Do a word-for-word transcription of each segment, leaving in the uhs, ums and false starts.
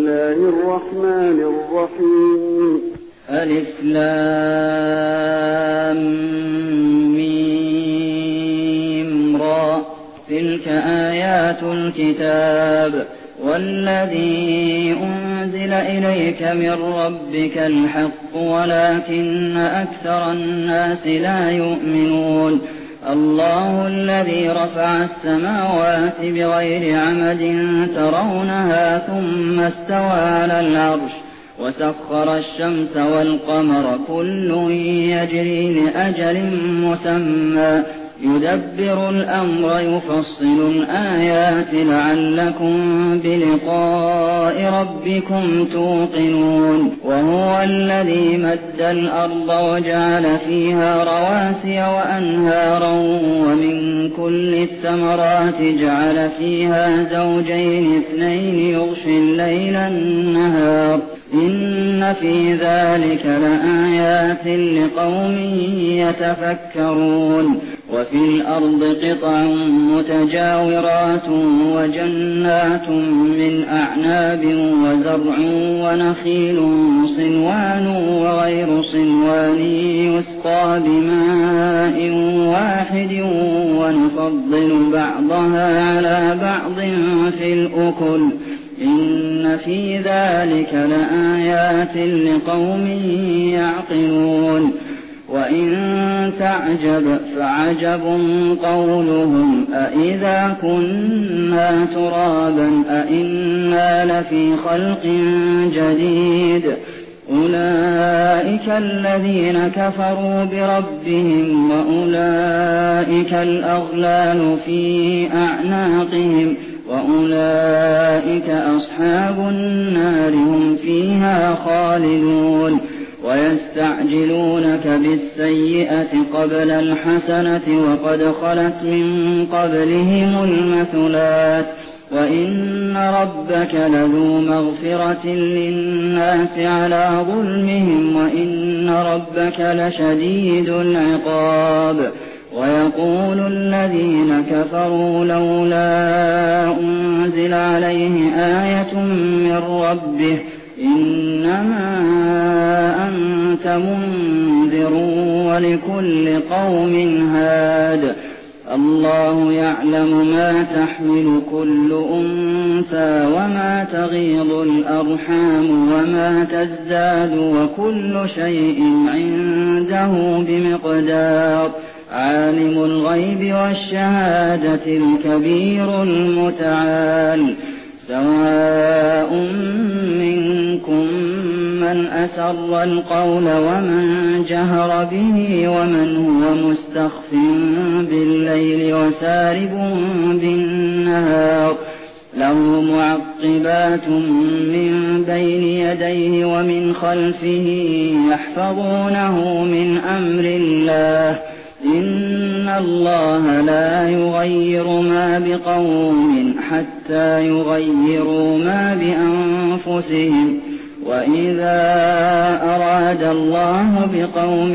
الله الرحمن الرحيم. ألف لام ميم را. تلك آيات الكتاب والذي أنزل إليك من ربك الحق ولكن أكثر الناس لا يؤمنون. الله الذي رفع السماوات بغير عمد ترونها ثم استوى على العرش وسخر الشمس والقمر كل يجري لأجل مسمى يدبر الأمر يفصل الآيات لعلكم بلقاء ربكم توقنون. وهو الذي مد الأرض وجعل فيها رواسي وأنهارا ومن كل الثمرات جعل فيها زوجين اثنين يغشي الليل النهار إن في ذلك لآيات لقوم يتفكرون. وفي الأرض قطع متجاورات وجنات من أعناب وزرع ونخيل صنوان وغير صنوان يسقى بماء واحد ونفضل بعضها على بعض في الأكل إن في ذلك لآيات لقوم يعقلون. وإن تعجب فعجب قولهم أإذا كنا ترابا أإنا لفي خلق جديد أولئك الذين كفروا بربهم وأولئك الأغلال في أعناقهم وأولئك أصحاب النار هم فيها خالدون. ويستعجلونك بالسيئة قبل الحسنة وقد خلت من قبلهم المثلات وإن ربك لذو مغفرة للناس على ظلمهم وإن ربك لشديد العقاب. ويقول الذين كفروا لولا أنزل عليه آية من ربه إنما أنت منذر ولكل قوم هاد. الله يعلم ما تحمل كل أنثى وما تغيض الأرحام وما تزداد وكل شيء عنده بمقدار. عالم الغيب والشهادة الكبير المتعال. سواء منكم من أسر القول ومن جهر به ومن هو مستخف بالليل وسارب بالنهار له معقبات من بين يديه ومن خلفه يحفظونه من أمر الله إن الله لا يغير ما بقوم حتى يغيروا ما بأنفسهم وإذا أراد الله بقوم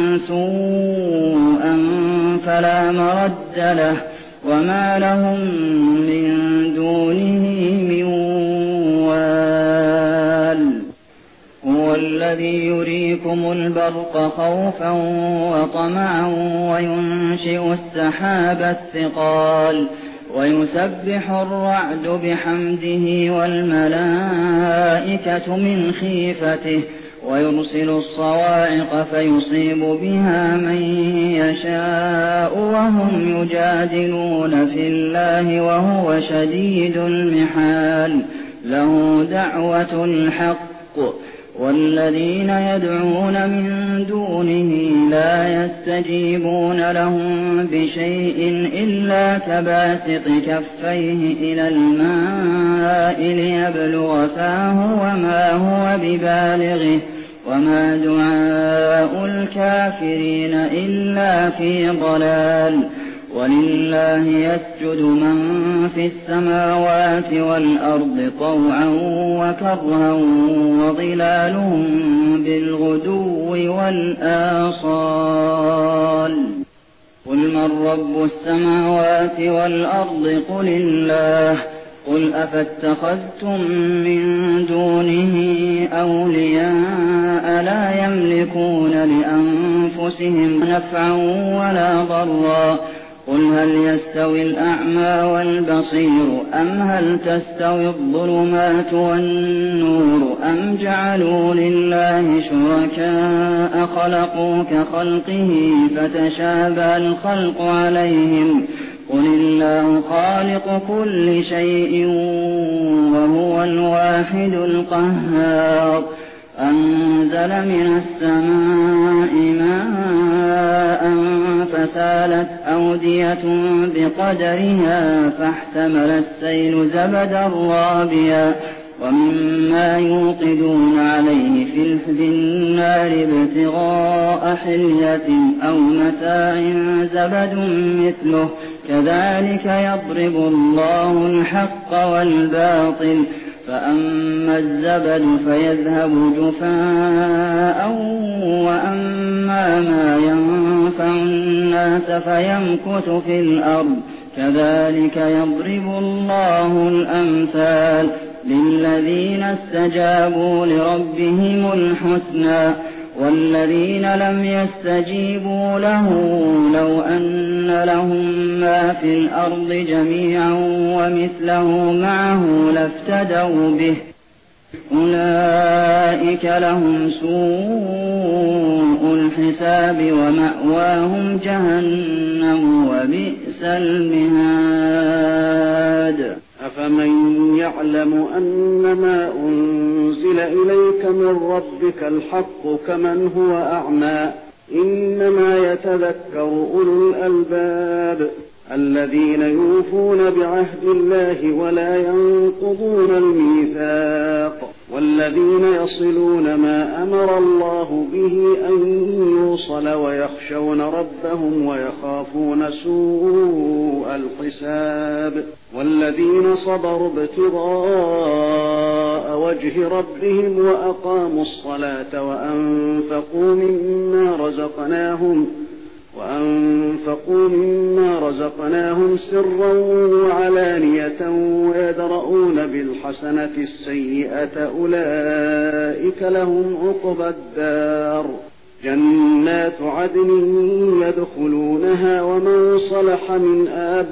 سوءا فلا مرد له وما لهم من دونه من وال. هو الذي يريكم البرق خوفا وطمعا وينشئ السحاب الثقال ويسبح الرعد بحمده والملائكة من خيفته ويرسل الصواعق فيصيب بها من يشاء وهم يجادلون في الله وهو شديد المحال. له دعوة الحق والذين يدعون من دونه لا يستجيبون لهم بشيء إلا كباسط كفيه إلى الماء ليبلغ فاه وما هو ببالغه وما دعاء الكافرين إلا في ضلال. ولله يسجد من في السماوات والأرض طوعا وكرها وظلالهم بالغدو والآصال. قل من رب السماوات والأرض قل الله قل أفاتخذتم من دونه أولياء لا يملكون لأنفسهم نفعا ولا ضرا قل هل يستوي الأعمى والبصير أم هل تستوي الظلمات والنور أم جعلوا لله شركاء خلقوا كخلقه فتشابه الخلق عليهم قل الله خالق كل شيء وهو الواحد القهار أنزل من السماء ماء فسالت أودية بقدرها فاحتمل السيل زبدا رابيا ومما يوقدون عليه في النار ابتغاء حلية أو متاع زبد مثله كذلك يضرب الله الحق والباطل فأما الزبد فيذهب جفاء وأما ما ينفع الناس فيمكث في الأرض كذلك يضرب الله الأمثال للذين استجابوا لربهم الحسنى والذين لم يستجيبوا له لو أن لهم ما في الأرض جميعا ومثله معه لافتدوا به أولئك لهم سوء الحساب ومأواهم جهنم وبئس المهاد أفمن يعلم أنما أنزل إليك من ربك الحق كمن هو أعمى إنما يتذكر أولو الألباب الذين يوفون بعهد الله ولا ينقضون الميثاق والذين يصلون ما أمر الله به أن يوصل ويخشون ربهم ويخافون سوء الحساب والذين صبروا ابتغاء وجه ربهم وأقاموا الصلاة وأنفقوا مما رزقناهم وأنفقوا مما رزقناهم سرا وعلانية ويدرؤون بالحسنة السيئة أولئك لهم عقبى الدار جنات عدن يدخلونها ومن صلح من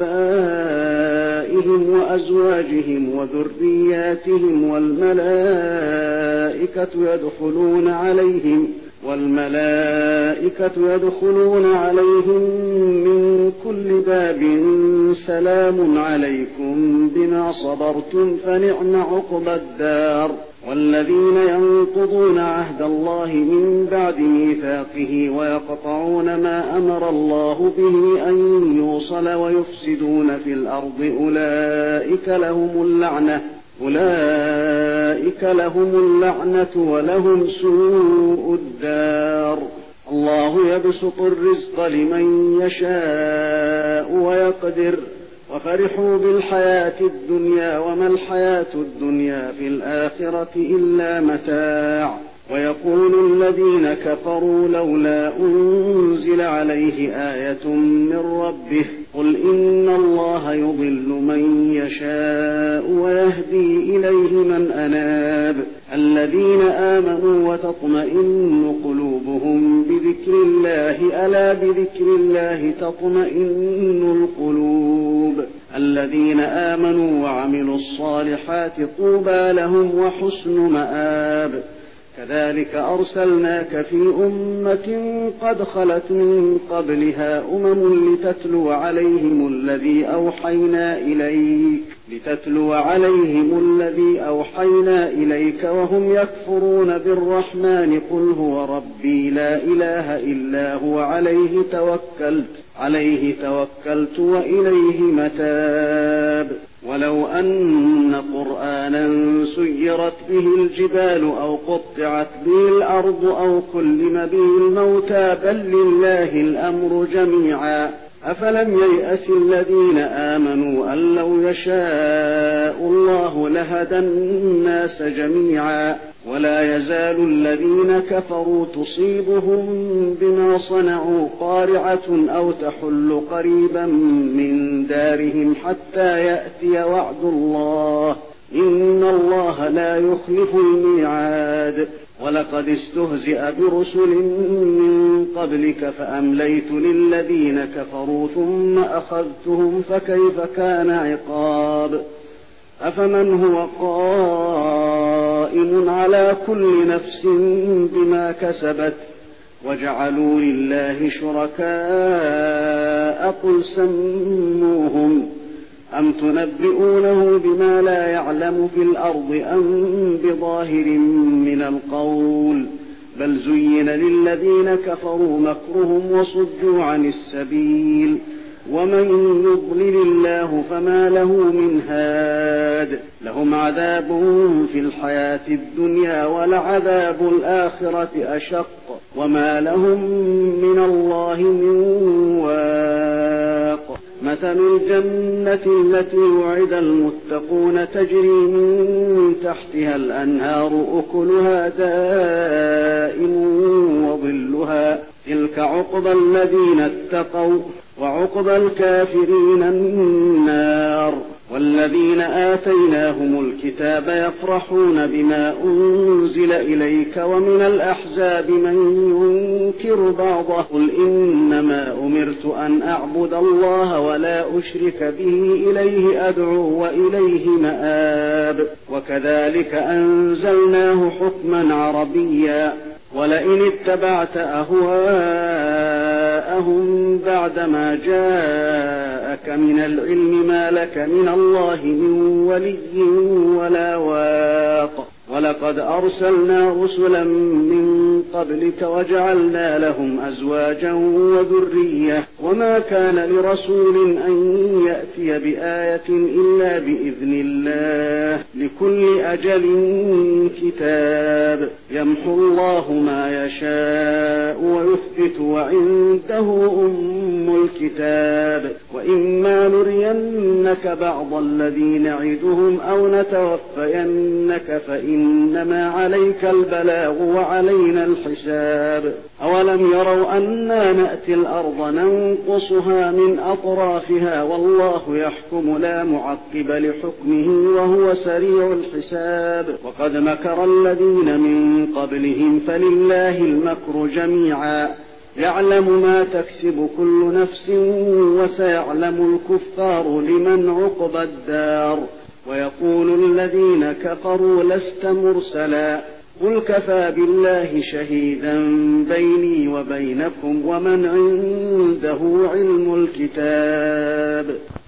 آبائهم وأزواجهم وذرياتهم والملائكة يدخلون عليهم والملائكة يدخلون عليهم من كل باب سلام عليكم بما صبرتم فنعم عقبى الدار والذين ينقضون عهد الله من بعد ميثاقه ويقطعون ما أمر الله به أن يوصل ويفسدون في الأرض أولئك لهم اللعنة أولئك لهم اللعنة ولهم سوء الدار الله يبسط الرزق لمن يشاء ويقدر وفرحوا بالحياة الدنيا وما الحياة الدنيا في الآخرة إلا متاع ويقول الذين كفروا لولا أنزل عليه آية من ربه قل إن الله يضل من يشاء ويهدي إليه من أناب الذين آمنوا وتطمئن قلوبهم بذكر الله ألا بذكر الله تطمئن القلوب الذين آمنوا وعملوا الصالحات طوبى لهم وحسن مآب كذلك أرسلناك في أمة قد خلت من قبلها أمم لتتلو عليهم الذي أوحينا إليك لتتلو عليهم الذي أوحينا إليك وهم يكفرون بالرحمن قل هو ربي لا إله إلا هو عليه توكلت عليه توكلت وإليه متاب ولو أن قرآنا سيرت به الجبال أو قطعت به الأرض أو كلم به الموتى بل لله الأمر جميعا أفلم ييأس الذين آمنوا أن لو يشاء الله لهدى الناس جميعا ولا يزال الذين كفروا تصيبهم بما صنعوا قارعة أو تحل قريبا من دارهم حتى يأتي وعد الله إن الله لا يخلف الميعاد ولقد استهزئ برسل من قبلك فأمليت للذين كفروا ثم أخذتهم فكيف كان عقاب أفمن هو قائم على كل نفس بما كسبت وجعلوا لله شركاء قل سموهم أم تنبئونه بما لا يعلم في الأرض أم بظاهر من القول بل زين للذين كفروا مكرهم وصدوا عن السبيل ومن يضلل الله فما له من هاد لهم عذاب في الحياة الدنيا ولعذاب الآخرة أشق وما لهم من الله من واق مثل الجنة التي وعد المتقون تجري من تحتها الأنهار أكلها دائم وظلها تلك عقبى الذين اتقوا وعقبى الكافرين النار والذين آتيناهم الكتاب يفرحون بما أنزل إليك ومن الأحزاب من ينكر بعضه قل إنما أمرت أن أعبد الله ولا أشرك به إليه أدعو وإليه مآب وكذلك أنزلناه حكما عربيا ولئن اتبعت أهواءهم بعدما جاءك من العلم ما لك من الله من ولي ولا واق ولقد أرسلنا رسلا من قبلك وجعلنا لهم أزواجا وذرية وما كان لرسول أن يأتي بآية إلا بإذن الله لكل أجل كتاب يمحو الله ما يشاء ويثبت وعنده أم الكتاب وإما نرينك بعض الذي نعدهم أو نتوفينك فإنما عليك البلاغ وعلينا الحساب أولم يروا أنا نأتي الأرض ننقصها من أطرافها والله يحكم لا معقب لحكمه وهو سريع الحساب وقد مكر الذين من قبلهم فلله المكر جميعا يعلم ما تكسب كل نفس وسيعلم الكفار لمن عقبى الدار ويقول الذين كفروا لست مرسلا قل كفى بالله شهيدا بيني وبينكم ومن عنده علم الكتاب